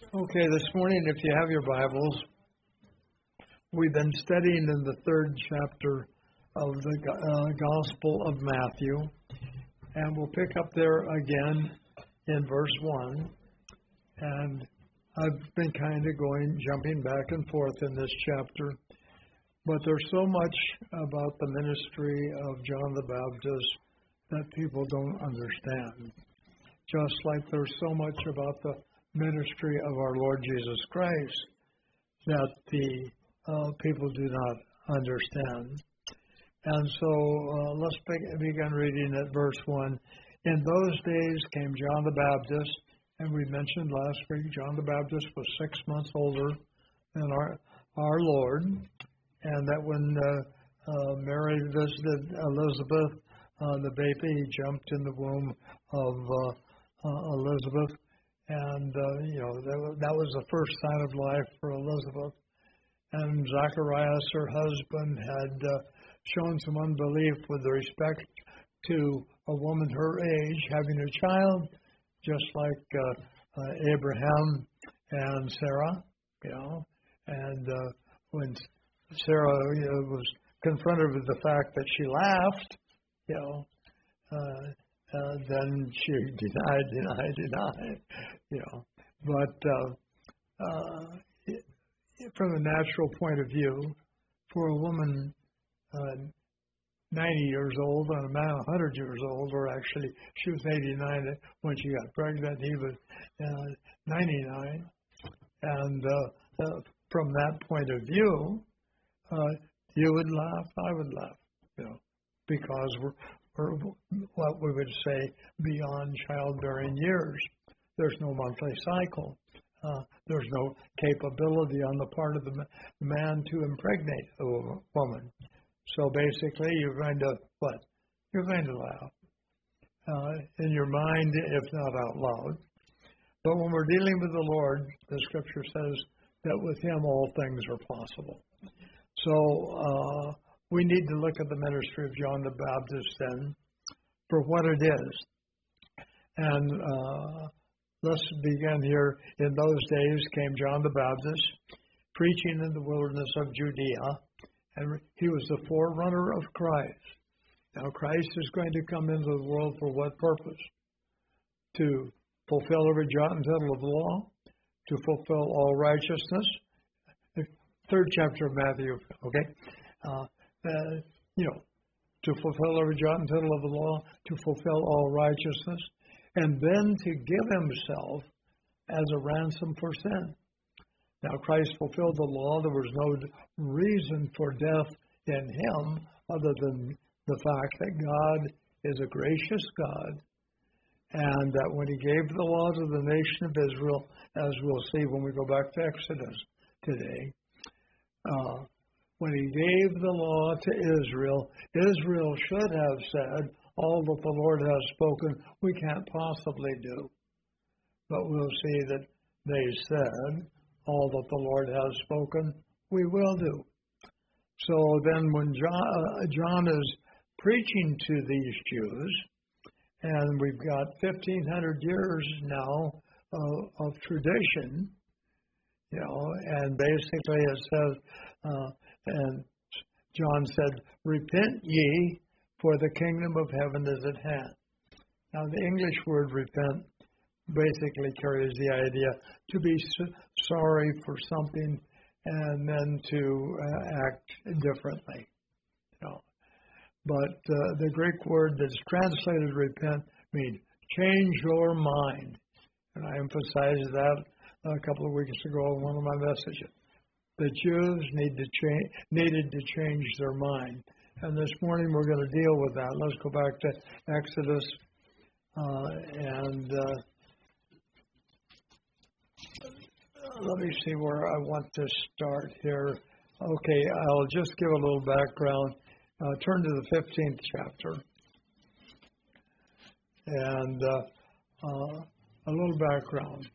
Okay, this morning, if you have your Bibles, we've been studying in the third chapter of the Gospel of Matthew, and we'll pick up there again in verse 1. And I've been kind of jumping back and forth in this chapter, but there's so much about the ministry of John the Baptist that people don't understand. Just like there's so much about the ministry of our Lord Jesus Christ that the people do not understand. And so let's begin reading at verse 1. In those days came John the Baptist, and we mentioned last week John the Baptist was 6 months older than our Lord, and that when Mary visited Elizabeth, the baby jumped in the womb of Elizabeth. And, that was the first sign of life for Elizabeth. And Zacharias, her husband, had shown some unbelief with respect to a woman her age having a child, just like Abraham and Sarah, And when Sarah was confronted with the fact that she laughed, then she denied. But from a natural point of view, for a woman 90 years old and a man 100 years old, or actually she was 89 when she got pregnant, he was 99. And from that point of view, you would laugh, I would laugh, because we're what we would say beyond childbearing years. There's no monthly cycle. There's no capability on the part of the man to impregnate a woman. So basically, you're going to, what? You're going to laugh in your mind, if not out loud. But when we're dealing with the Lord, the Scripture says that with Him all things are possible. So we need to look at the ministry of John the Baptist then for what it is. And let's begin here. In those days came John the Baptist, preaching in the wilderness of Judea, and he was the forerunner of Christ. Now Christ is going to come into the world for what purpose? To fulfill every jot and tittle of the law, to fulfill all righteousness. The third chapter of Matthew, okay? To fulfill every jot and tittle of the law, to fulfill all righteousness, and then to give himself as a ransom for sin. Now, Christ fulfilled the law. There was no reason for death in him other than the fact that God is a gracious God, and that when he gave the law to the nation of Israel, as we'll see when we go back to Exodus today, when he gave the law to Israel, Israel should have said, all that the Lord has spoken, we can't possibly do. But we'll see that they said, all that the Lord has spoken, we will do. So then when John is preaching to these Jews, and we've got 1,500 years now of tradition, and basically it says, and John said, repent ye, for the kingdom of heaven is at hand. Now, the English word repent basically carries the idea to be sorry for something and then to act differently. But the Greek word that's translated repent means change your mind. And I emphasized that a couple of weeks ago in one of my messages. The Jews needed to change their mind. And this morning we're going to deal with that. Let's go back to Exodus and let me see where I want to start here. Okay, I'll just give a little background. Turn to the 15th chapter. And a little background.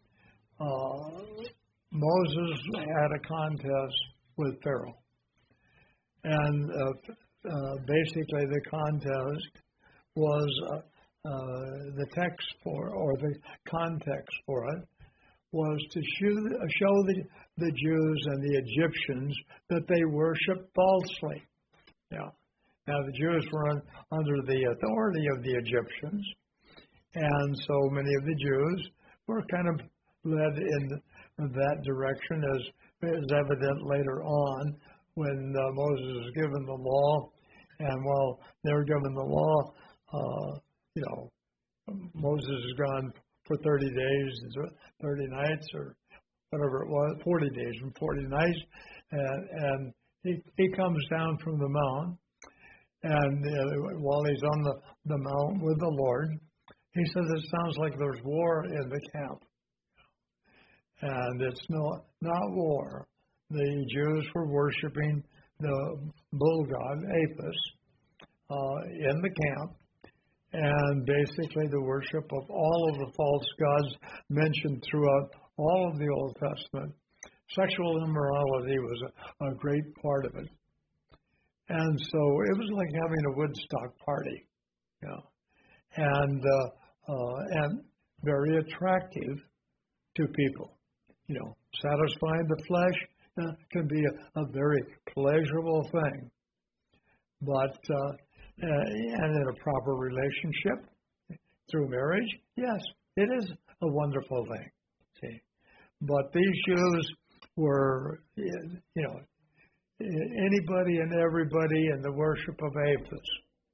Moses had a contest with Pharaoh. And basically the contest was the text for, or the context for it, was to show the Jews and the Egyptians that they worshiped falsely. Yeah. Now, the Jews were under the authority of the Egyptians, and so many of the Jews were kind of led in that direction, as is evident later on when Moses was given the law. And while they were given the law, Moses is gone for 30 days, 30 nights, or whatever it was, 40 days and 40 nights, and he comes down from the mount, and while he's on the mount with the Lord, he says, it sounds like there's war in the camp. And it's not war. The Jews were worshiping the bull god, Apis, in the camp, and basically the worship of all of the false gods mentioned throughout all of the Old Testament. Sexual immorality was a great part of it. And so it was like having a Woodstock party, and very attractive to people. Satisfying the flesh can be a very pleasurable thing, but and in a proper relationship through marriage, yes, it is a wonderful thing. See, but these Jews were, anybody and everybody in the worship of Apis.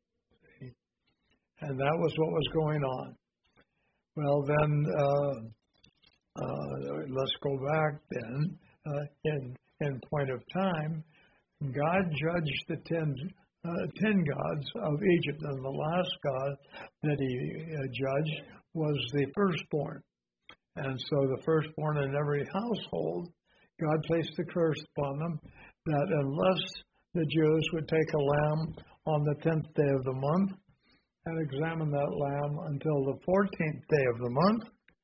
And that was what was going on. Well, then, let's go back then. In point of time, God judged the 10 gods of Egypt, and the last god that he judged was the firstborn. And so the firstborn in every household, God placed the curse upon them, that unless the Jews would take a lamb on the 10th day of the month and examine that lamb until the 14th day of the month,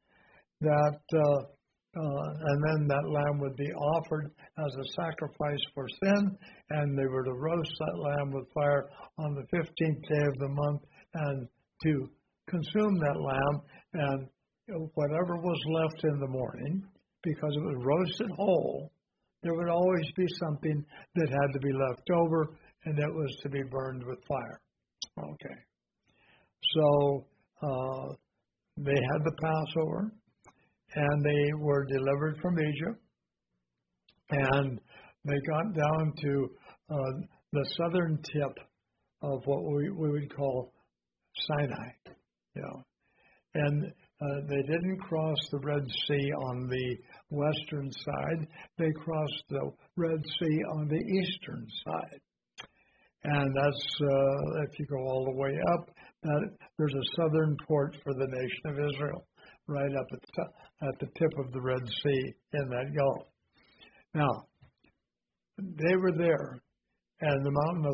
and then that lamb would be offered as a sacrifice for sin, and they were to roast that lamb with fire on the 15th day of the month, and to consume that lamb, and whatever was left in the morning, because it was roasted whole, there would always be something that had to be left over, and it was to be burned with fire. Okay. So they had the Passover, and they were delivered from Egypt, and they got down to the southern tip of what we would call Sinai, and they didn't cross the Red Sea on the western side. They crossed the Red Sea on the eastern side. And that's, if you go all the way up, there's a southern port for the nation of Israel, right up at the tip of the Red Sea in that Gulf. Now, they were there, and the mountain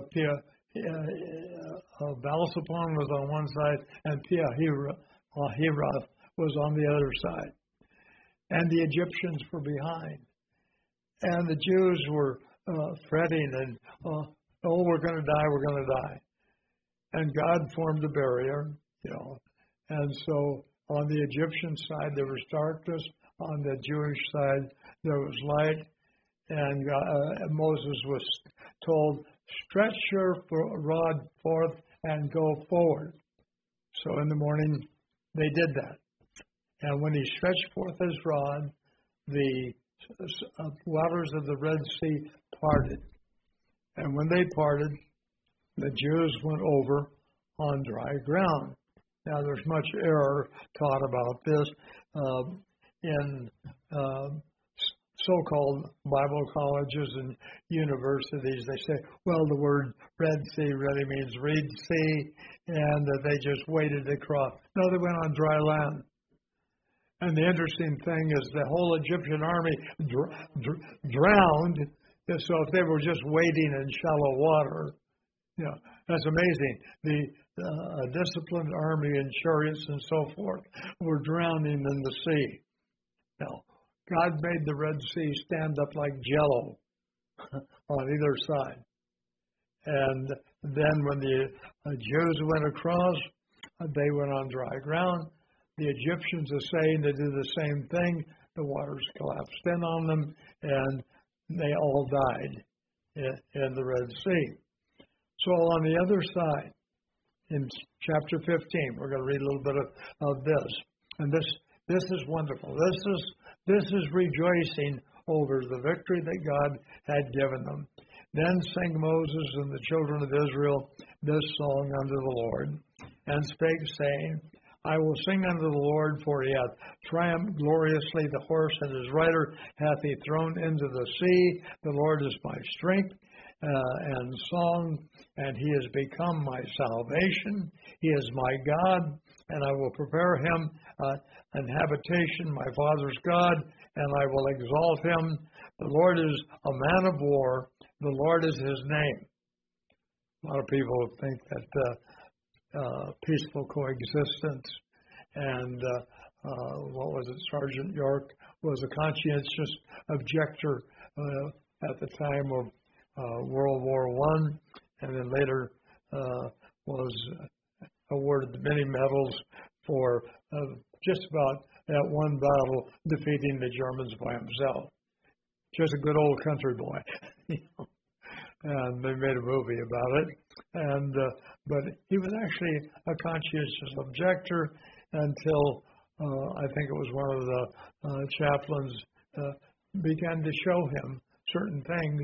of Baal-Zephon was on one side, and Pi-hahiroth was on the other side. And the Egyptians were behind. And the Jews were fretting and, we're going to die, we're going to die. And God formed a barrier, And so on the Egyptian side, there was darkness. On the Jewish side, there was light. And Moses was told, stretch your rod forth and go forward. So in the morning, they did that. And when he stretched forth his rod, the waters of the Red Sea parted. And when they parted, the Jews went over on dry ground. Now, there's much error taught about this in so-called Bible colleges and universities. They say, well, the word Red Sea really means Reed Sea, and that they just waded across. No, they went on dry land. And the interesting thing is the whole Egyptian army drowned. So if they were just wading in shallow water, that's amazing. The disciplined army and chariots and so forth were drowning in the sea. Now, God made the Red Sea stand up like jello on either side. And then when the Jews went across, they went on dry ground. the Egyptians are saying to do the same thing. The waters collapsed in on them, and they all died in the Red Sea. So on the other side, in chapter 15, we're going to read a little bit of this. And this is wonderful. This is rejoicing over the victory that God had given them. Then sang Moses and the children of Israel this song unto the Lord, and spake, saying, I will sing unto the Lord, for he hath triumphed gloriously. The horse and his rider hath he thrown into the sea. The Lord is my strength and song, and he has become my salvation. He is my God, and I will prepare him an habitation, my father's God, and I will exalt him. The Lord is a man of war. The Lord is his name. A lot of people think that peaceful coexistence and what was it? Sergeant York was a conscientious objector at the time of World War I, and then later was awarded many medals for just about that one battle defeating the Germans by himself. Just a good old country boy. And they made a movie about it. And but he was actually a conscientious objector until I think it was one of the chaplains began to show him certain things,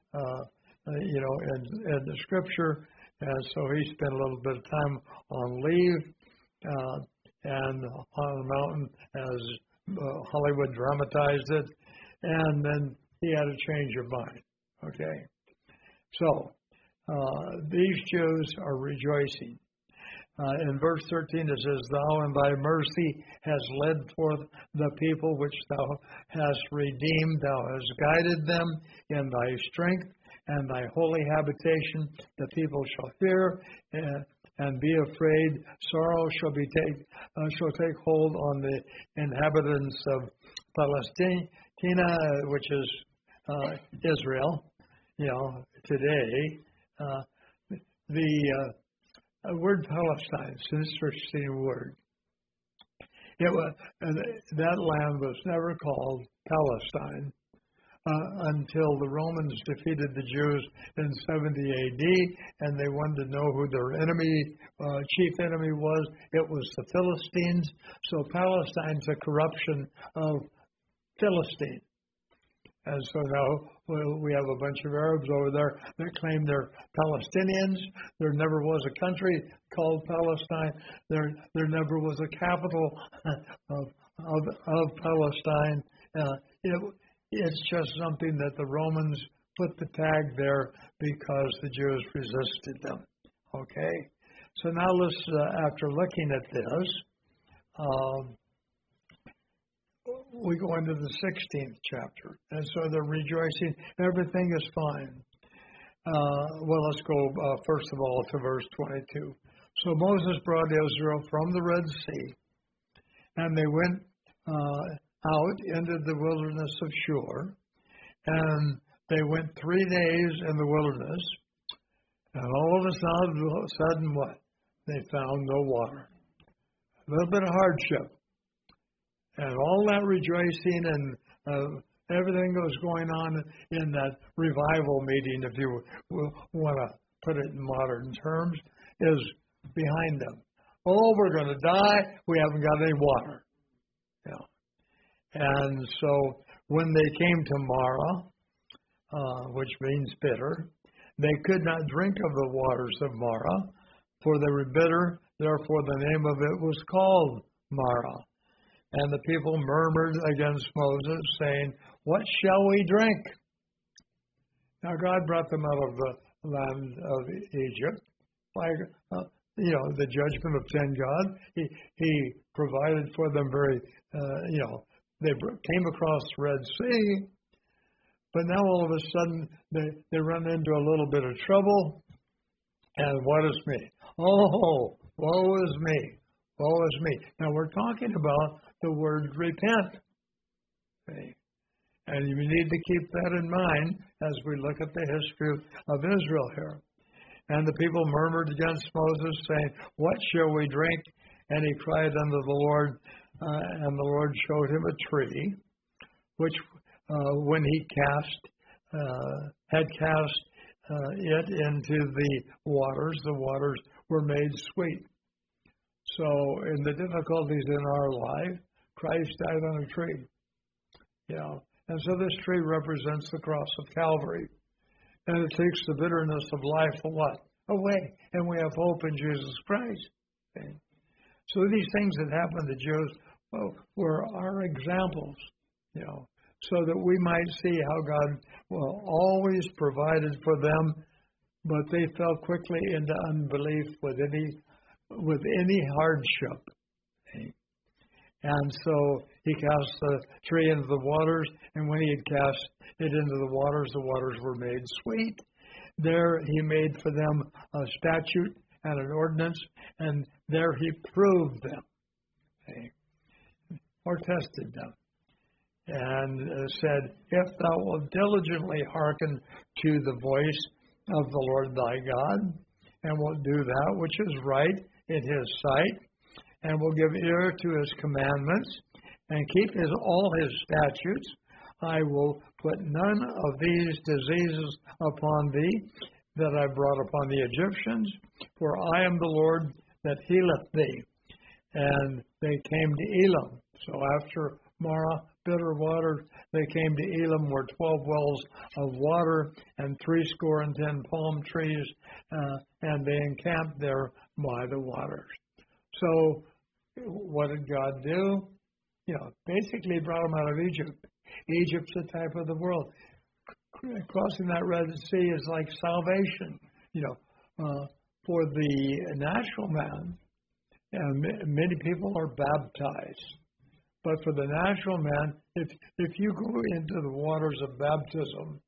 in the scripture. And so he spent a little bit of time on leave and on the mountain as Hollywood dramatized it. And then he had a change of mind. Okay. So, these Jews are rejoicing. In verse 13 it says, Thou in thy mercy hast led forth the people which thou hast redeemed. Thou hast guided them in thy strength and thy holy habitation. The people shall fear and be afraid. Sorrow shall take hold on the inhabitants of Palestina, which is Israel. Today, the word Palestine, it's an interesting word. That land was never called Palestine until the Romans defeated the Jews in 70 A.D., and they wanted to know who their chief enemy was. It was the Philistines. So Palestine's a corruption of Philistine. And so now we have a bunch of Arabs over there that claim they're Palestinians. There never was a country called Palestine. There never was a capital of Palestine. It's just something that the Romans put the tag there because the Jews resisted them. Okay? So now let's, after looking at this, we go into the 16th chapter. And so they're rejoicing. Everything is fine. Let's go first of all to verse 22. So Moses brought Israel from the Red Sea, and they went out into the wilderness of Shur, and they went 3 days in the wilderness, and all of a sudden what? They found no water. A little bit of hardship. And all that rejoicing and everything that was going on in that revival meeting, if you want to put it in modern terms, is behind them. Oh, we're going to die. We haven't got any water. And so when they came to Marah, which means bitter, they could not drink of the waters of Marah, for they were bitter. Therefore the name of it was called Marah. And the people murmured against Moses, saying, What shall we drink? Now God brought them out of the land of Egypt by the judgment of 10 God. He provided for them they came across the Red Sea, but now all of a sudden they run into a little bit of trouble. And what is me? Oh, woe is me. Woe is me. Now we're talking about the word repent. Okay. And you need to keep that in mind as we look at the history of Israel here. And the people murmured against Moses, saying, What shall we drink? And he cried unto the Lord, and the Lord showed him a tree, which when he had cast it into the waters were made sweet. So in the difficulties in our life, Christ died on a tree. And so this tree represents the cross of Calvary. And it takes the bitterness of life away. And we have hope in Jesus Christ. Okay? So these things that happened to Jews were our examples, so that we might see how God always provided for them, but they fell quickly into unbelief with any hardship. Okay? And so he cast the tree into the waters, and when he had cast it into the waters were made sweet. There he made for them a statute and an ordinance, and there he proved them, okay, or tested them, and said, if thou wilt diligently hearken to the voice of the Lord thy God, and wilt do that which is right in his sight, and will give ear to his commandments, and keep all his statutes, I will put none of these diseases upon thee that I brought upon the Egyptians, for I am the Lord that healeth thee. And they came to Elim. So after Marah, bitter water, they came to Elim, where 12 wells of water and 70 palm trees, and they encamped there by the waters. So what did God do? Basically brought them out of Egypt. Egypt's a type of the world. Crossing that Red Sea is like salvation, for the natural man. And many people are baptized. But for the natural man, if you go into the waters of baptism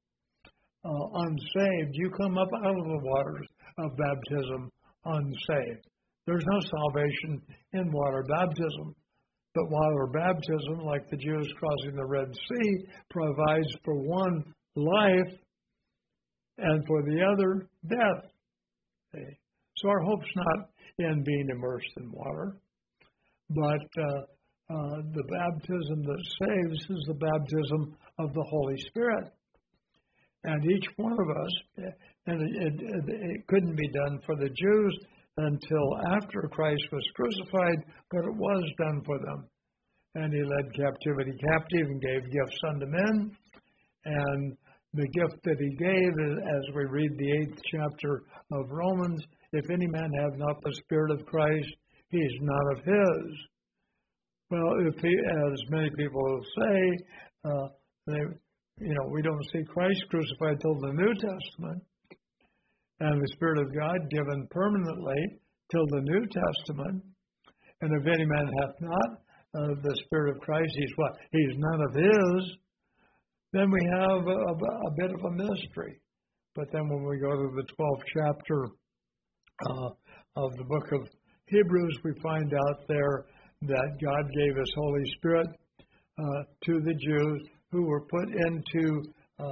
unsaved, you come up out of the waters of baptism unsaved. There's no salvation in water baptism. But water baptism, like the Jews crossing the Red Sea, provides for one life and for the other death. Okay. So our hope's not in being immersed in water, but the baptism that saves is the baptism of the Holy Spirit. And each one of us, and it couldn't be done for the Jews until after Christ was crucified, but it was done for them. And he led captivity captive and gave gifts unto men. And the gift that he gave, as we read the 8th chapter of Romans, if any man have not the Spirit of Christ, he is not of his. Well, as many people say, we don't see Christ crucified till the New Testament, and the Spirit of God given permanently till the New Testament. And if any man hath not the Spirit of Christ, he's what? He's none of his. Then we have a bit of a mystery. But then when we go to the 12th chapter of the book of Hebrews, we find out there that God gave his Holy Spirit to the Jews who were put into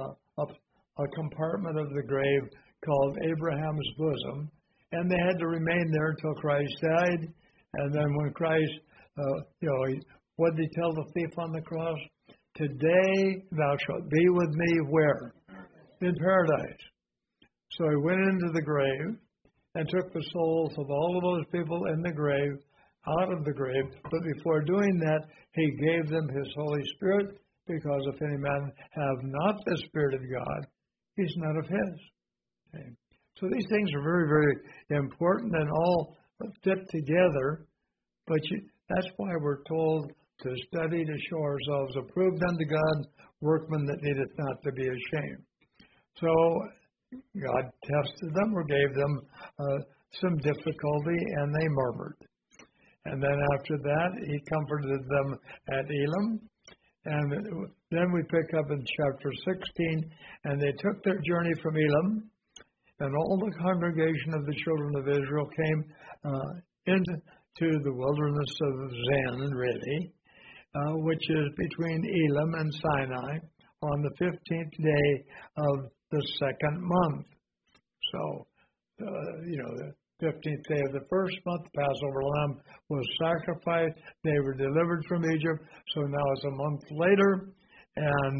a compartment of the grave called Abraham's bosom, and they had to remain there until Christ died. And then when Christ, what did he tell the thief on the cross? Today thou shalt be with me where? In paradise. So he went into the grave and took the souls of all of those people in the grave out of the grave. But before doing that, he gave them his Holy Spirit, because if any man have not the Spirit of God, he's none of his. Okay. So these things are very, very important and all fit together. But that's why we're told to study to show ourselves approved unto God, workmen that needeth not to be ashamed. So God tested them or gave them some difficulty, and they murmured. And then after that, he comforted them at Elim. And then we pick up in chapter 16, and they took their journey from Elim, and all the congregation of the children of Israel came into the wilderness of Zin, really, which is between Elim and Sinai, on the 15th day of the second month. So, 15th day of the first month, the Passover lamb was sacrificed. They were delivered from Egypt. So now it's a month later, and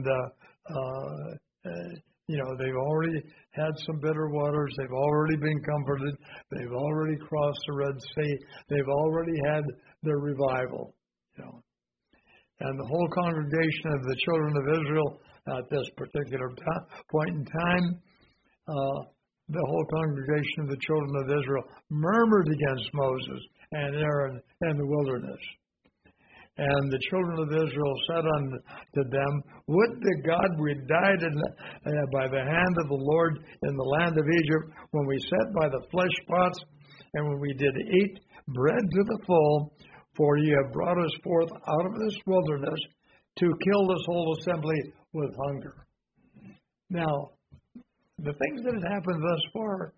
they've already had some bitter waters. They've already been comforted. They've already crossed the Red Sea. They've already had their revival. And the whole congregation of the children of Israel at this particular point in time, the whole congregation of the children of Israel murmured against Moses and Aaron in the wilderness. And the children of Israel said unto them, would to God we died by the hand of the Lord in the land of Egypt, when we sat by the flesh pots, and when we did eat bread to the full, for ye have brought us forth out of this wilderness to kill this whole assembly with hunger. Now, the things that have happened thus far,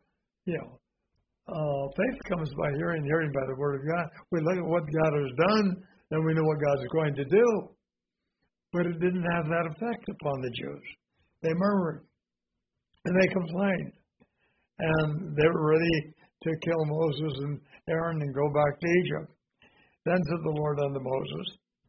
faith comes by hearing, hearing by the word of God. We look at what God has done, then we know what God's going to do. But it didn't have that effect upon the Jews. They murmured, and they complained. And they were ready to kill Moses and Aaron and go back to Egypt. Then said the Lord unto Moses,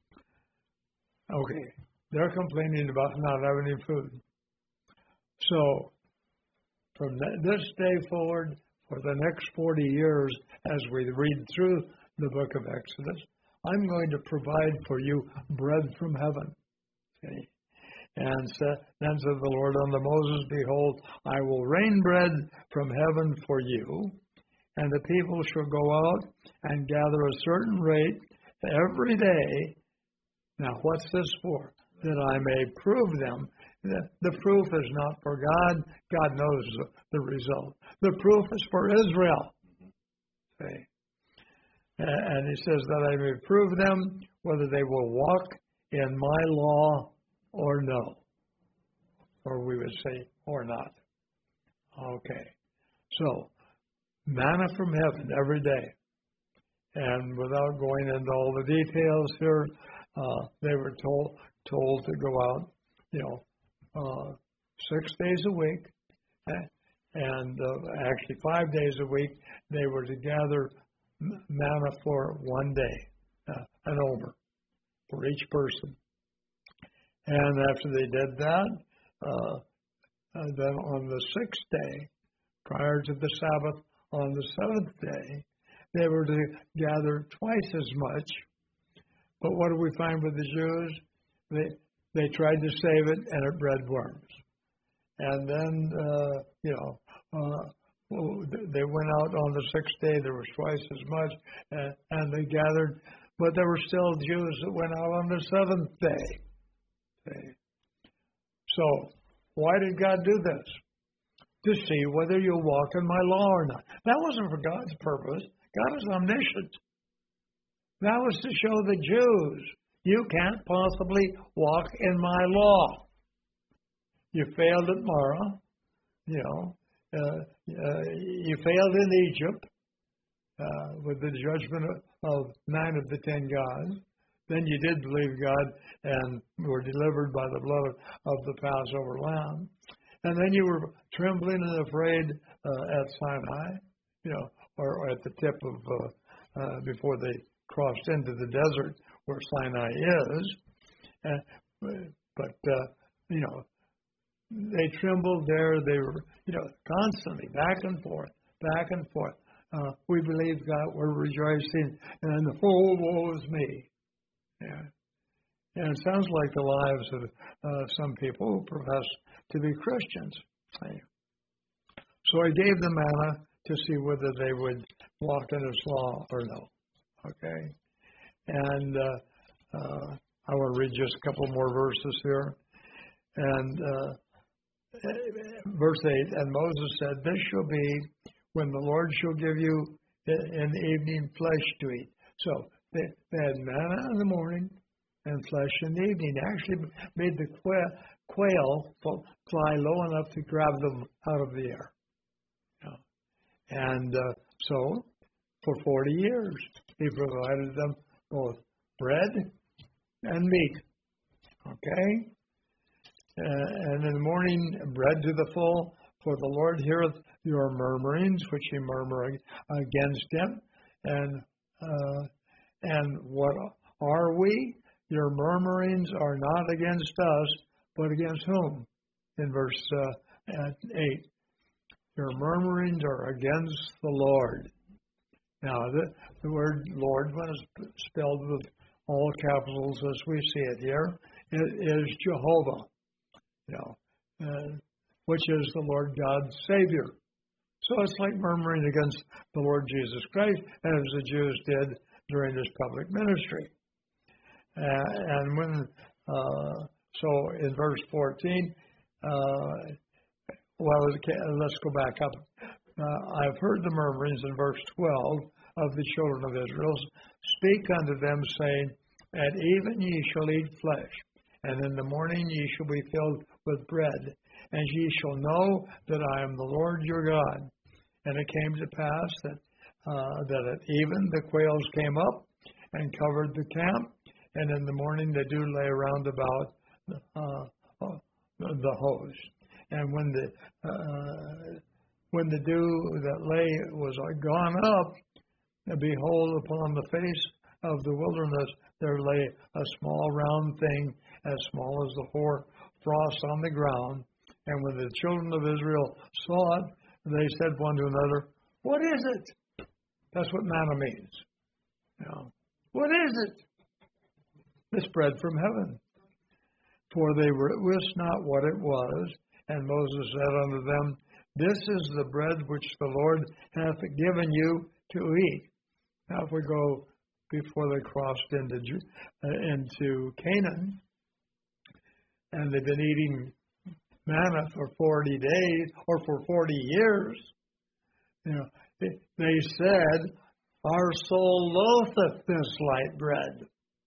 okay, they're complaining about not having any food. So, from this day forward, for the next 40 years, as we read through the book of Exodus, I'm going to provide for you bread from heaven. Okay. And then said the Lord unto Moses, behold, I will rain bread from heaven for you, and the people shall go out and gather a certain rate every day. Now, what's this for? That I may prove them. The proof is not for God. God knows the result. The proof is for Israel. Okay. And he says that I may prove them whether they will walk in my law or no. Or we would say, or not. Okay. So, manna from heaven every day. And without going into all the details here, they were told to go out, 6 days a week, and actually 5 days a week, they were to gather manna for one day, an omer, for each person. And after they did that, then on the 6th day, prior to the Sabbath, on the 7th day, they were to gather twice as much. But what do we find with the Jews? They tried to save it, and it bred worms. And then, they went out on the 6th day. There was twice as much, and they gathered. But there were still Jews that went out on the 7th day. Okay. So, why did God do this? To see whether you'll walk in my law or not. That wasn't for God's purpose. God is omniscient. That was to show the Jews, you can't possibly walk in my law. You failed at Marah, you failed in Egypt with the judgment of 9 of the 10 gods. Then you did believe God and were delivered by the blood of the Passover lamb. And then you were trembling and afraid at Sinai, or at the tip of, before they crossed into the desert where Sinai is. They trembled there. They were, constantly back and forth. We believe God, we're rejoicing, and the whole woe is me. Yeah. And it sounds like the lives of some people who profess to be Christians. So I gave them manna to see whether they would walk in His law or no. Okay? And I want to read just a couple more verses here. And verse 8, and Moses said, this shall be when the Lord shall give you in the evening flesh to eat. So they had manna in the morning and flesh in the evening. They actually made the quail fly low enough to grab them out of the air. And so, for 40 years, He provided them both bread and meat. Okay? And in the morning, bread to the full, For the Lord heareth your murmurings, which ye murmur against him. And what are we? Your murmurings are not against us, but against whom? In verse 8. Your murmurings are against the Lord. Now, the word Lord, when it's spelled with all capitals as we see it here, it is Jehovah, which is the Lord God Savior. So it's like murmuring against the Lord Jesus Christ, as the Jews did during his public ministry. And when, so in verse 14, let's go back up. I've heard the murmurings in verse 12 of the children of Israel. Speak unto them, saying, At even ye shall eat flesh, and in the morning ye shall be filled with bread, and ye shall know that I am the Lord your God. And it came to pass that at even the quails came up and covered the camp, and in the morning the dew lay round about the host. And when the dew that lay was gone up, behold, upon the face of the wilderness there lay a small round thing, as small as the hoar frost on the ground. And when the children of Israel saw it, they said one to another, What is it? That's what manna means. What is it? This bread from heaven. For they wist not what it was. And Moses said unto them, This is the bread which the Lord hath given you to eat. Now if we go before they crossed into Canaan, and they've been eating manna for 40 days or for 40 years, they said, Our soul loatheth this light bread.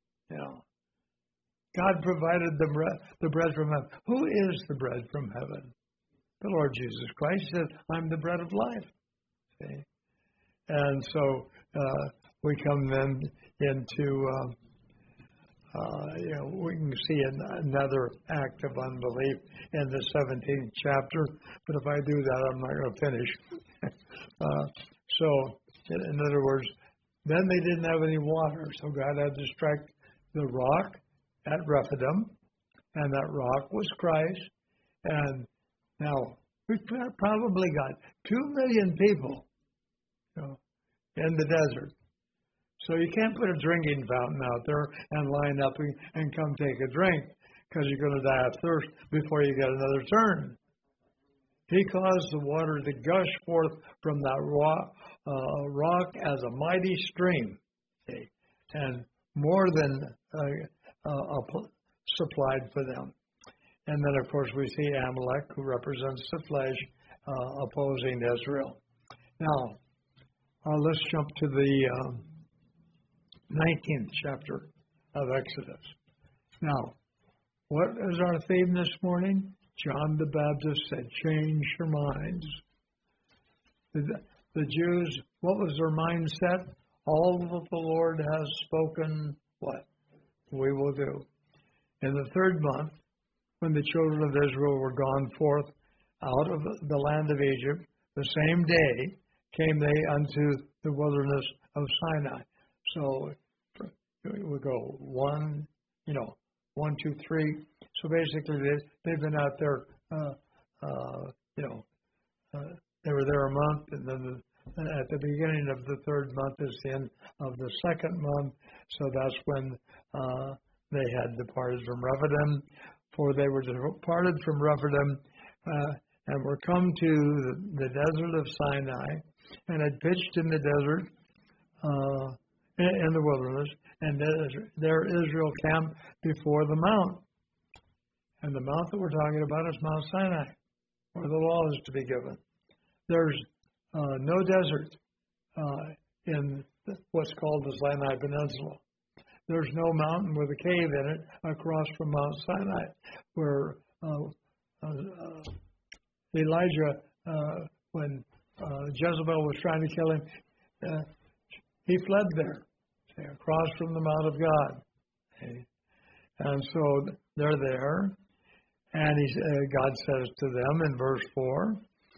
God provided the bread from heaven. Who is the bread from heaven? The Lord Jesus Christ said, I'm the bread of life. See? And so we come then into, we can see another act of unbelief in the 17th chapter, but if I do that, I'm not going to finish. So, in other words, then they didn't have any water, so God had to strike the rock at Rephidim, and that rock was Christ. And now, we've probably got 2 million people in the desert. So you can't put a drinking fountain out there and line up and come take a drink, because you're going to die of thirst before you get another turn. He caused the water to gush forth from that rock as a mighty stream, and more than supplied for them. And then, of course, we see Amalek, who represents the flesh, opposing Israel. Now, let's jump to the 19th chapter of Exodus. Now, what is our theme this morning? John the Baptist said, change your minds. The Jews, what was their mindset? All that the Lord has spoken, what? We will do. In the 3rd month, when the children of Israel were gone forth out of the land of Egypt, the same day came they unto the wilderness of Sinai. So we go 1, 1, 2, 3. So basically, they've been out there, they were there a month, and then at the beginning of the 3rd month is the end of the 2nd month. So that's when they had departed from Rephidim, for they were departed from Rephidim and were come to the desert of Sinai, and had pitched in the desert, in the wilderness, and there Israel camped before the mount. And the mount that we're talking about is Mount Sinai, where the law is to be given. There's no desert in what's called the Sinai Peninsula. There's no mountain with a cave in it across from Mount Sinai, where Elijah, when Jezebel was trying to kill him, he fled there, across from the Mount of God. And so they're there, and God says to them in verse 4,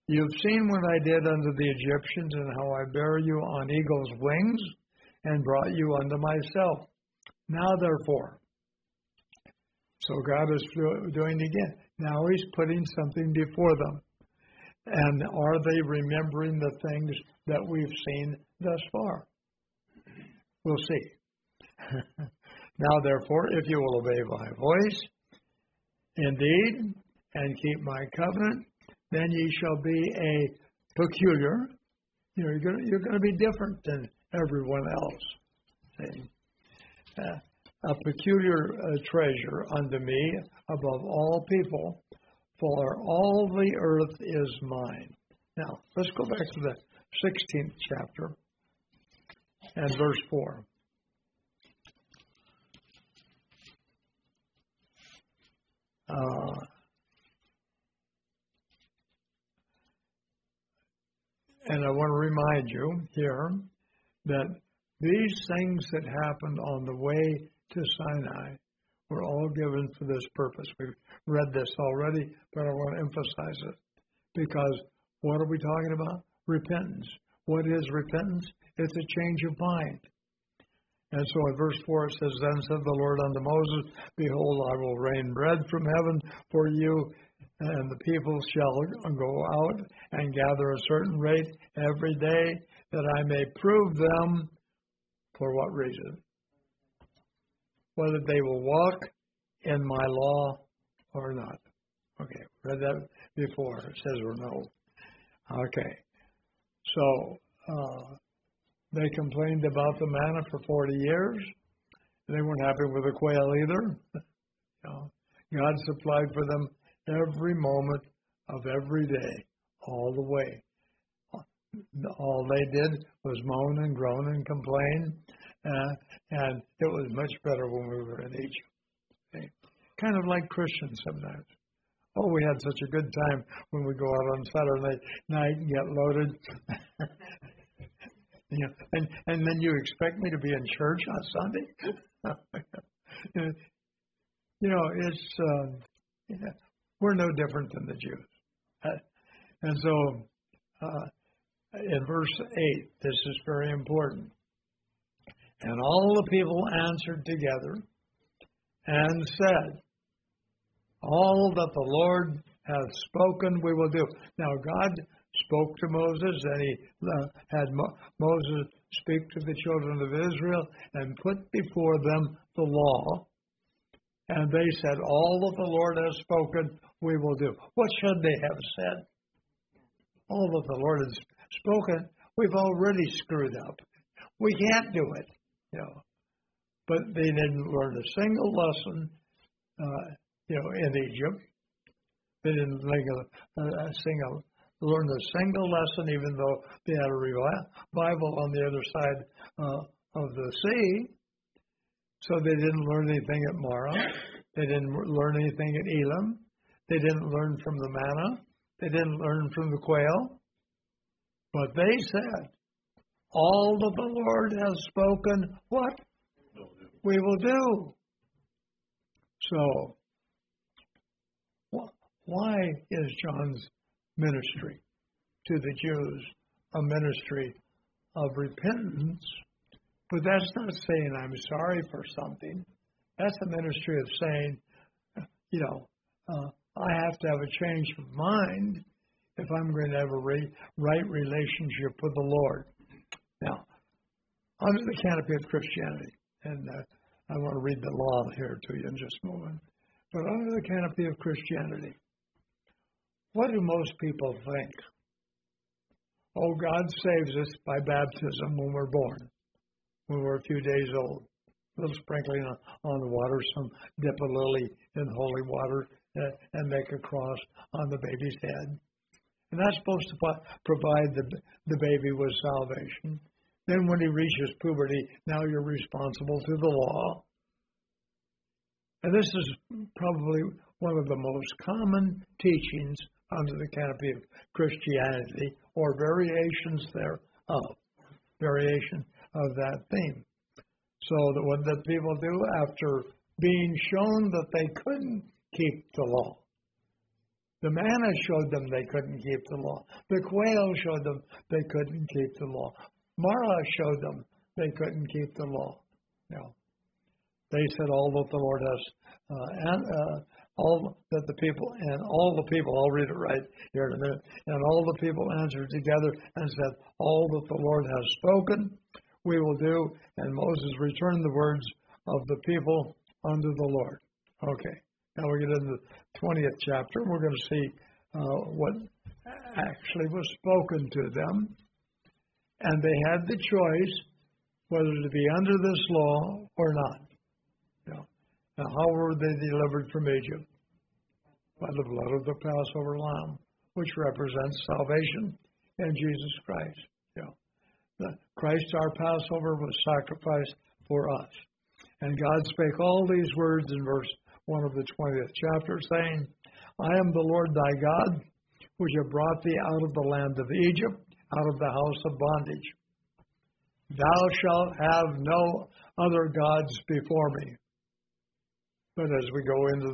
You've seen what I did unto the Egyptians, and how I bare you on eagle's wings, and brought you unto myself. Now therefore, so God is doing it again. Now He's putting something before them. And are they remembering the things that we've seen thus far? We'll see. Now therefore, if you will obey my voice, indeed, and keep my covenant, then ye shall be a peculiar. You're going to be different than everyone else. See? A peculiar treasure unto me above all people, for all the earth is mine. Now, let's go back to the 16th chapter and verse 4. And I want to remind you here that these things that happened on the way to Sinai were all given for this purpose. We've read this already, but I want to emphasize it. Because what are we talking about? Repentance. What is repentance? It's a change of mind. And so in verse 4 it says, Then said the Lord unto Moses, Behold, I will rain bread from heaven for you, and the people shall go out and gather a certain rate every day, that I may prove them. For what reason? Whether they will walk in my law or not. Okay, read that before. It says or no. Okay, so they complained about the manna for 40 years. They weren't happy with the quail either. God supplied for them every moment of every day, all the way. All they did was moan and groan and complain, and it was much better when we were in Egypt. Okay? Kind of like Christians sometimes. Oh, we had such a good time when we go out on Saturday night and get loaded. And then you expect me to be in church on Sunday? We're no different than the Jews. And so in verse 8, this is very important. And all the people answered together and said, All that the Lord hath spoken we will do. Now God spoke to Moses, and He had Moses speak to the children of Israel and put before them the law. And they said, All that the Lord has spoken we will do. What should they have said? All that the Lord has spoken, we've already screwed up. We can't do it. But they didn't learn a single lesson, in Egypt. They didn't learn a single lesson, even though they had a revival on the other side of the sea. So they didn't learn anything at Marah. They didn't learn anything at Elam. They didn't learn from the manna. They didn't learn from the quail. But they said, All that the Lord has spoken, what? We will do. So, why is John's ministry to the Jews a ministry of repentance? But that's not saying I'm sorry for something. That's a ministry of saying, I have to have a change of mind if I'm going to have a right relationship with the Lord. Now, under the canopy of Christianity, and I want to read the law here to you in just a moment, but under the canopy of Christianity, what do most people think? Oh, God saves us by baptism when we're born, when we're a few days old. A little sprinkling on the water, some dip a lily in holy water and make a cross on the baby's head. And that's supposed to provide the baby with salvation. Then when he reaches puberty, now you're responsible to the law. And this is probably one of the most common teachings under the canopy of Christianity, or variations thereof, variation of that theme. So that what the people do after being shown that they couldn't keep the law, The manna showed them they couldn't keep the law. The quail showed them they couldn't keep the law. Marah showed them they couldn't keep the law. No. They said all that the Lord has, all that the people, and all the people, I'll read it right here in a minute, and all the people answered together and said, all that the Lord has spoken, we will do. And Moses returned the words of the people unto the Lord. Okay, now we get into the 20th chapter. We're going to see what actually was spoken to them. And they had the choice whether to be under this law or not. Now, how were they delivered from Egypt? By the blood of the Passover lamb, which represents salvation in Jesus Christ. Christ, our Passover, was sacrificed for us. And God spake all these words in verse 1 of the 20th chapter, saying, I am the Lord thy God, which have brought thee out of the land of Egypt, out of the house of bondage. Thou shalt have no other gods before me. But as we go into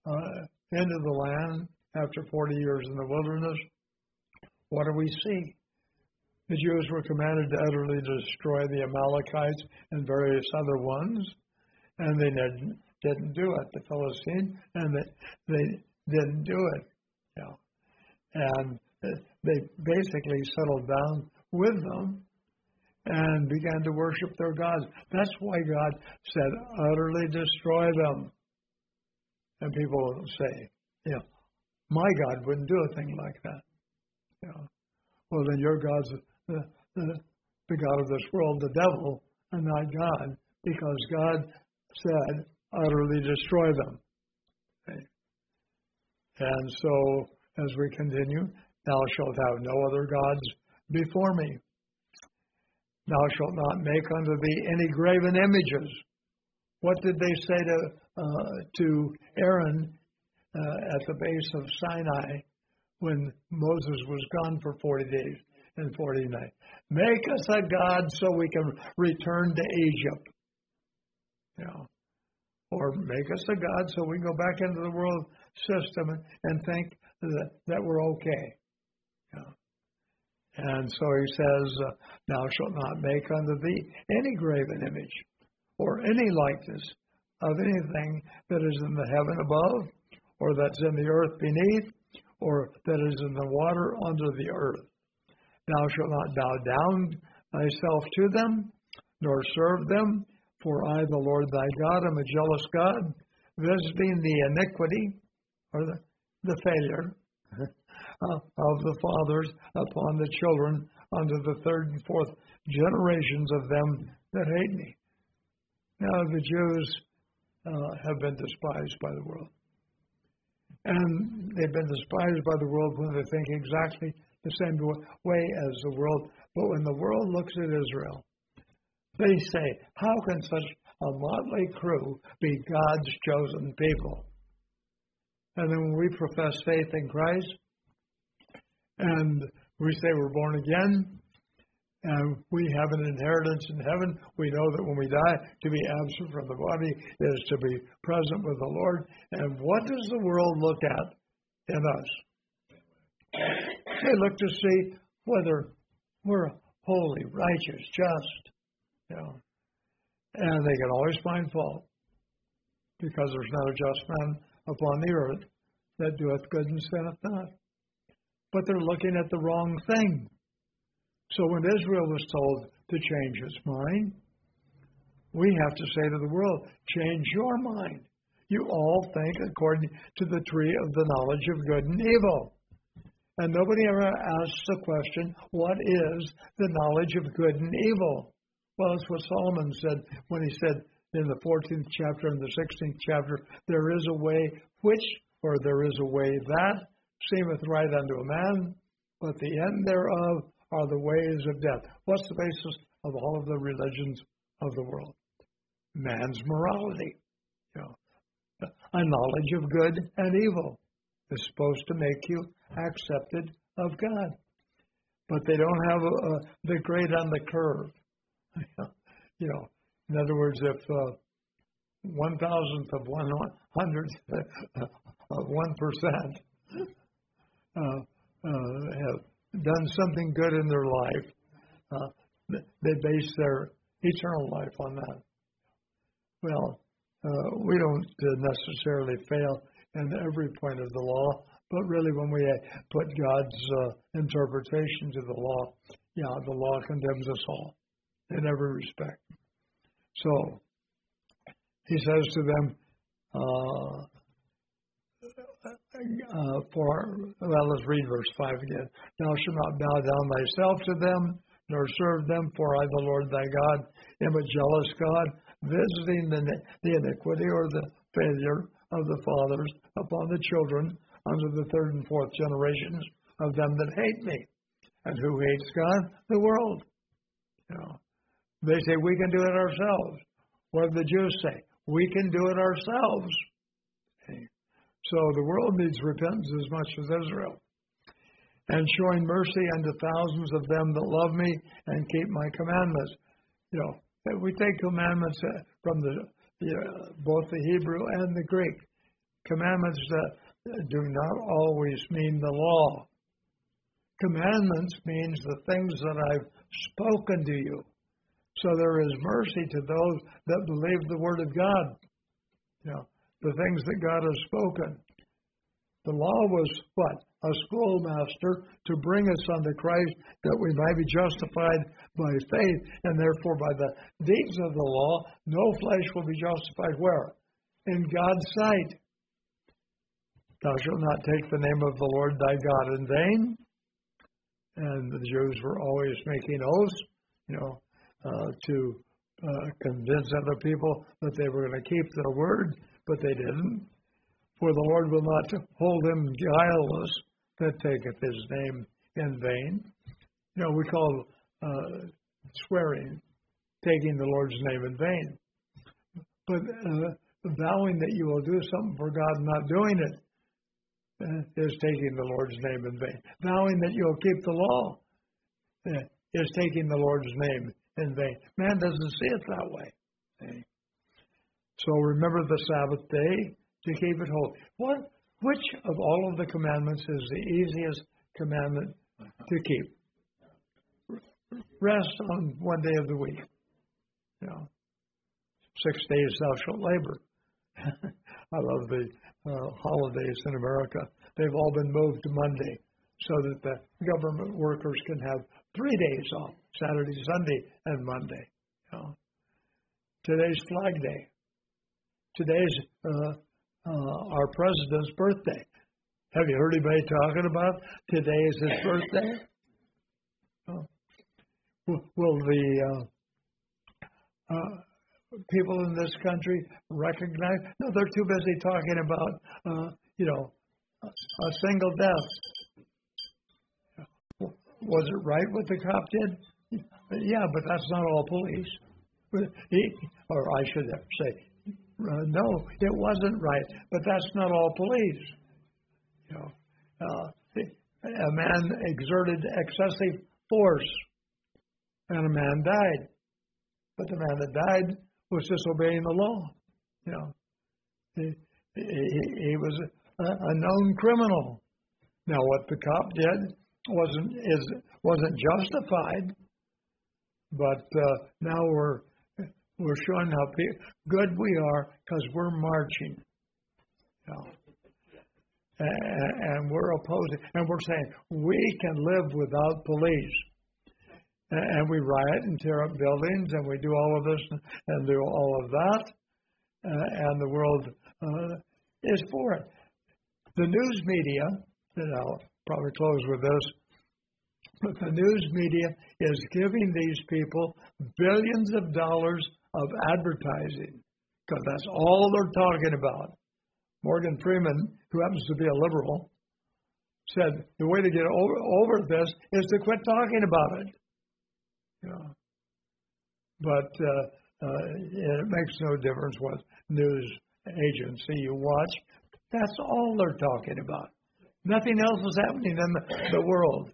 the land after 40 years in the wilderness, what do we see? The Jews were commanded to utterly destroy the Amalekites and various other ones, and they didn't do it. The Philistines, and they didn't do it. And they basically settled down with them and began to worship their gods. That's why God said, utterly destroy them. And people say, my God wouldn't do a thing like that. Well, then your God's the God of this world, the devil, and not God, because God said, utterly destroy them. Okay. And so, as we continue, thou shalt have no other gods before me. Thou shalt not make unto thee any graven images. What did they say to Aaron at the base of Sinai when Moses was gone for 40 days and 40 nights? Make us a god so we can return to Egypt. Or make us a god so we can go back into the world system and think that we're okay. And so he says, thou shalt not make unto thee any graven image, or any likeness of anything that is in the heaven above, or that's in the earth beneath, or that is in the water under the earth. Thou shalt not bow down thyself to them, nor serve them, for I, the Lord thy God, am a jealous God, visiting the iniquity, or the failure, of the fathers upon the children unto the third and fourth generations of them that hate me. Now the Jews have been despised by the world. And they've been despised by the world when they think exactly the same way as the world. But when the world looks at Israel, they say, how can such a motley crew be God's chosen people? And then when we profess faith in Christ, and we say we're born again, and we have an inheritance in heaven, we know that when we die, to be absent from the body is to be present with the Lord. And what does the world look at in us? They look to see whether we're holy, righteous, just. And they can always find fault, because there's not a just man upon the earth that doeth good and sinneth not. But they're looking at the wrong thing. So when Israel was told to change its mind, we have to say to the world, change your mind. You all think according to the tree of the knowledge of good and evil. And nobody ever asks the question, what is the knowledge of good and evil? Well, it's what Solomon said when he said in the 14th chapter and the 16th chapter, there is a way which, or there is a way that seemeth right unto a man, but the end thereof are the ways of death. What's the basis of all of the religions of the world? Man's morality. A knowledge of good and evil is supposed to make you accepted of God. But they don't have the grade on the curve. In other words, if 1,000th of 100th of 1% have done something good in their life, they base their eternal life on that. Well, we don't necessarily fail in every point of the law, but really when we put God's interpretation to the law, the law condemns us all in every respect. So he says to them, let's read verse 5 again. Thou shalt not bow down thyself to them, nor serve them, for I, the Lord thy God, am a jealous God, visiting the iniquity or the failure of the fathers upon the children unto the third and fourth generations of them that hate me. And who hates God? The world. They say we can do it ourselves. What do the Jews say? We can do it ourselves. Okay. So the world needs repentance as much as Israel. And showing mercy unto thousands of them that love me and keep my commandments. We take commandments from both the Hebrew and the Greek. Commandments that do not always mean the law. Commandments means the things that I've spoken to you. So there is mercy to those that believe the word of God. The things that God has spoken. The law was what? A schoolmaster to bring us unto Christ that we might be justified by faith, and therefore by the deeds of the law, no flesh will be justified where? In God's sight. Thou shalt not take the name of the Lord thy God in vain. And the Jews were always making oaths, to convince other people that they were going to keep their word, but they didn't. For the Lord will not hold him guileless that taketh his name in vain. We call swearing, taking the Lord's name in vain. But vowing that you will do something for God and not doing it is taking the Lord's name in vain. Vowing that you'll keep the law is taking the Lord's name in vain. Man doesn't see it that way. So remember the Sabbath day to keep it holy. Which of all of the commandments is the easiest commandment to keep? Rest on one day of the week. 6 days thou shalt labor. I love the holidays in America. They've all been moved to Monday so that the government workers can have 3 days off, Saturday, Sunday, and Monday. Today's Flag Day. Today's our president's birthday. Have you heard anybody talking about today is his birthday? Will the people in this country recognize? No, they're too busy talking about, a single death. Was it right what the cop did? Yeah, but that's not all police. Or I should say, no, it wasn't right, but that's not all police. A man exerted excessive force, and a man died. But the man that died was disobeying the law. He was a known criminal. Now, what the cop did wasn't justified, but now we're showing how good we are because we're marching. And we're opposing, and we're saying we can live without police. And we riot and tear up buildings, and we do all of this and do all of that, and the world is for it. The news media, and I'll probably close with this, but the news media is giving these people billions of dollars of advertising, because that's all they're talking about. Morgan Freeman, who happens to be a liberal, said the way to get over this is to quit talking about it. But it makes no difference what news agency you watch. That's all they're talking about. Nothing else is happening in the world.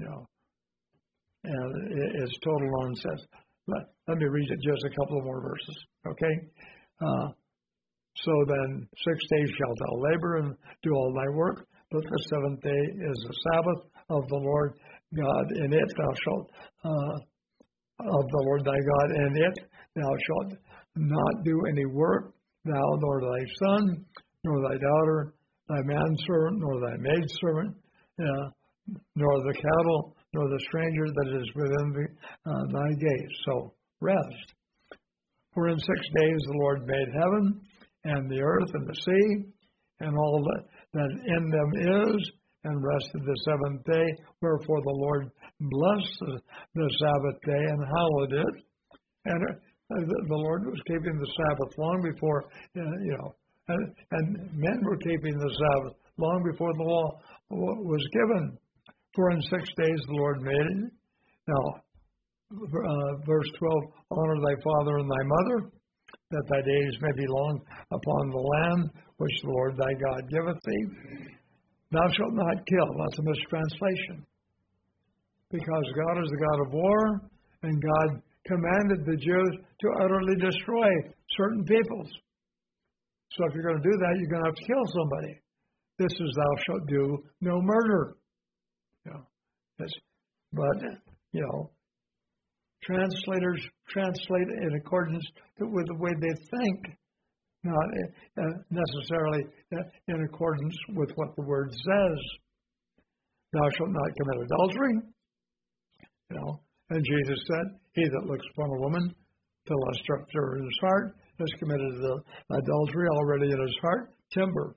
And it's total nonsense. Let me read it just a couple of more verses, okay? So then 6 days shalt thou labor and do all thy work, but the seventh day is the Sabbath of the Lord God. In it thou shalt, of the Lord thy God, in it thou shalt not do any work, thou nor thy son, nor thy daughter, thy manservant, nor thy maidservant, nor the cattle, nor the stranger that is within thy gates. So rest. For in 6 days the Lord made heaven and the earth and the sea and all that in them is, and rested the seventh day. Wherefore the Lord blessed the Sabbath day and hallowed it. And the Lord was keeping the Sabbath long before, and men were keeping the Sabbath long before the law was given. For in 6 days the Lord made it. Now, verse 12, honor thy father and thy mother, that thy days may be long upon the land which the Lord thy God giveth thee. Thou shalt not kill. That's a mistranslation. Because God is the God of war, and God commanded the Jews to utterly destroy certain peoples. So if you're going to do that, you're going to have to kill somebody. This is thou shalt do no murder. Translators translate in accordance with the way they think, not necessarily in accordance with what the word says. Thou shalt not commit adultery. And Jesus said, he that looks upon a woman to lust after her in his heart has committed adultery already in his heart. Timber.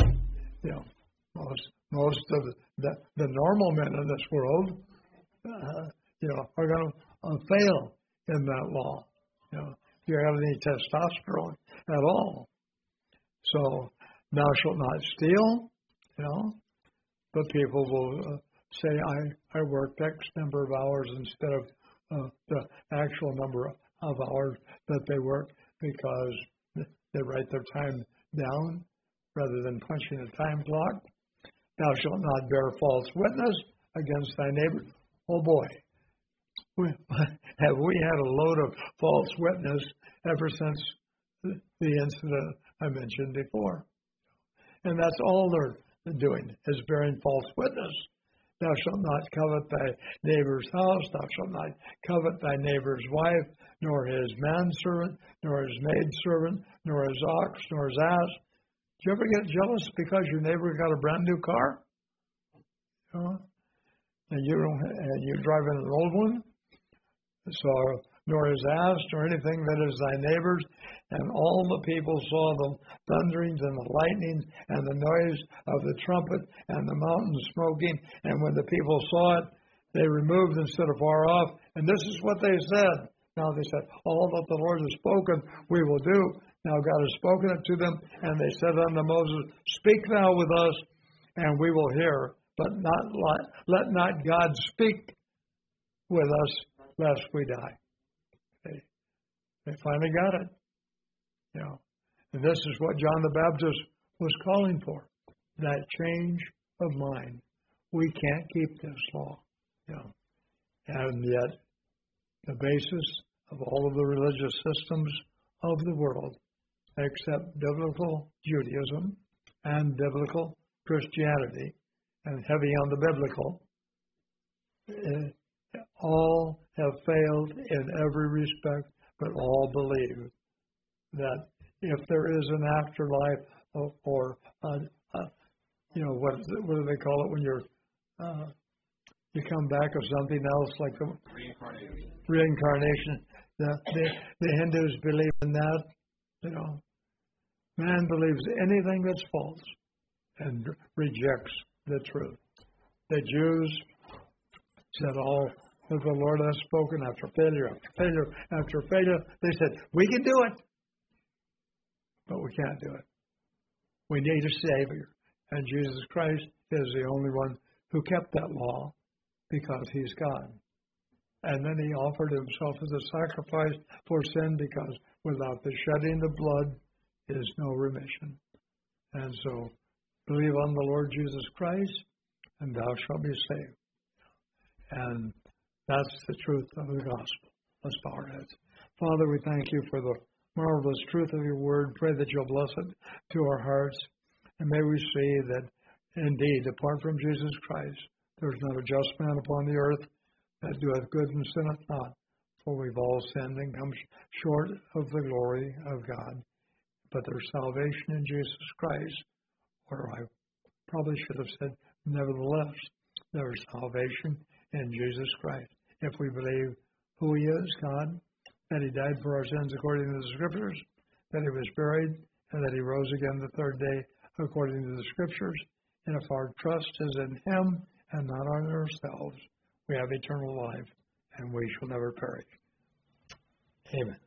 Most of the normal men in this world, are going to fail in that law. If you have any testosterone at all. So, thou shalt not steal, but people will say, I worked X number of hours instead of the actual number of hours that they work, because they write their time down rather than punching a time clock. Thou shalt not bear false witness against thy neighbor. Oh boy, have we had a load of false witness ever since the incident I mentioned before. And that's all they're doing, is bearing false witness. Thou shalt not covet thy neighbor's house, thou shalt not covet thy neighbor's wife, nor his manservant, nor his maidservant, nor his ox, nor his ass. Do you ever get jealous because your neighbor got a brand new car? And you're driving an old one? So, nor his ass, nor anything that is thy neighbor's. And all the people saw the thunderings and the lightnings and the noise of the trumpet and the mountain smoking. And when the people saw it, they removed and stood afar off. And this is what they said. Now they said, all that the Lord has spoken, we will do. Now God has spoken it to them. And they said unto Moses, speak thou with us, and we will hear. But let not God speak with us, lest we die. They finally got it. And this is what John the Baptist was calling for, that change of mind. We can't keep this law. And yet, the basis of all of the religious systems of the world, except biblical Judaism and biblical Christianity, and heavy on the biblical, all have failed in every respect, but all believe that if there is an afterlife, or what do they call it when you come back of something else, like the reincarnation. The Hindus believe in that. Man believes anything that's false and rejects the truth. The Jews said all that the Lord has spoken after failure, after failure, after failure. They said, we can do it, but we can't do it. We need a Savior. And Jesus Christ is the only one who kept that law, because he's God. And then he offered himself as a sacrifice for sin, because without the shedding of blood is no remission. And so, believe on the Lord Jesus Christ, and thou shalt be saved. And that's the truth of the gospel. Let's bow our heads. Father, we thank you for the marvelous truth of your word. Pray that you'll bless it to our hearts. And may we see that Indeed, apart from Jesus Christ, there is not a just man upon the earth that doeth good and sinneth not, for we've all sinned and come short of the glory of God. But there's salvation in Jesus Christ, or I probably should have said, nevertheless, there is salvation in Jesus Christ. If we believe who He is, God, that He died for our sins according to the Scriptures, that He was buried, and that He rose again the third day according to the Scriptures, and if our trust is in Him and not on ourselves, we have eternal life, and we shall never perish. Amen.